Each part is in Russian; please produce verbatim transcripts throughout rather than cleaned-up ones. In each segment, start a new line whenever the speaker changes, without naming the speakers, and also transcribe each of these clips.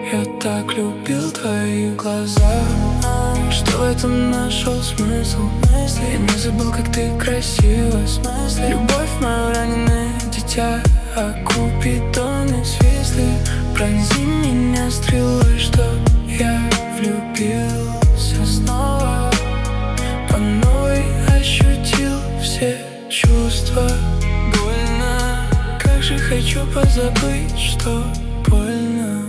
Я так любил твои глаза, что в этом нашел смысл. Я не забыл, как ты красива. Любовь моя, раненое дитя, а купидоны свисли. Пронзи меня стрелой, чтоб я влюбился снова. По новой ощутил все чувства. Больно, как же хочу позабыть, что больно.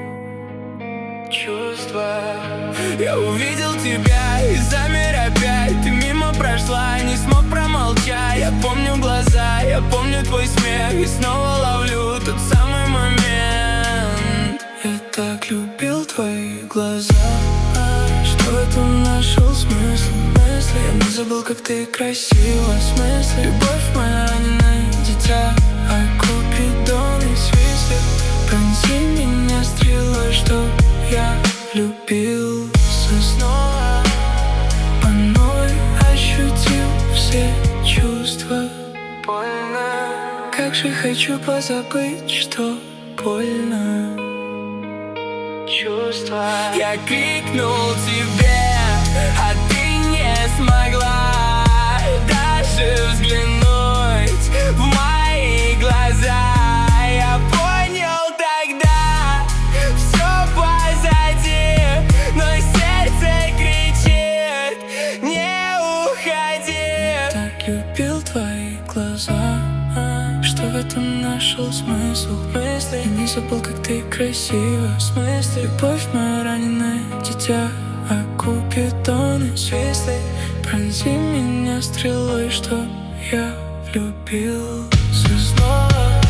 Чувства. Я увидел тебя и замер опять. Ты мимо прошла, не смог промолчать. Я помню глаза, я помню твой смех, и снова ловлю тот самый момент. Я так любил твои глаза, что в этом нашел смысл. Я не забыл, как ты красива. Смысл. Любовь моя, раненое дитя, а купидоны свисли. Пронзи меня стрелой, чтоб я влюбился снова. По новой ощутил все чувства. Больно, как же хочу позабыть, что больно. Чувства. Я крикнул тебе, а ты не смогла даже взглянуть в мои глаза. Я понял тогда, все позади, но сердце кричит: не уходи. Так любил твои глаза, что в этом нашел смысл. Я не забыл, как ты красива. Любовь моя, раненое дитя, а купидоны свисли. Пронзи меня стрелой, чтоб я влюбился снова.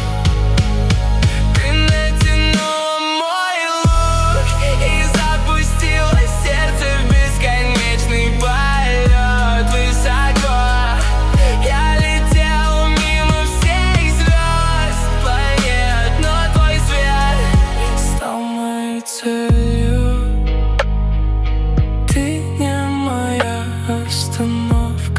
Ты натянула мой лук и запустила сердце в бесконечный полет высоко. Я летел мимо всех звезд, планет, но твой свет стал моей целью. Ты не моя остановка,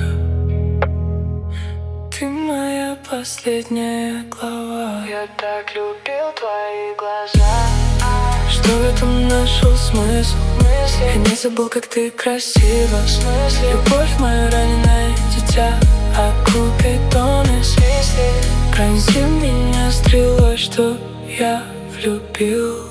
ты моя последняя глава. Я так любил твои глаза, что в этом нашел смысл. Я не забыл, как ты красива. Любовь моя, раненое дитя, а купидоны свисли. Пронзи меня стрелой, чтоб я влюбился.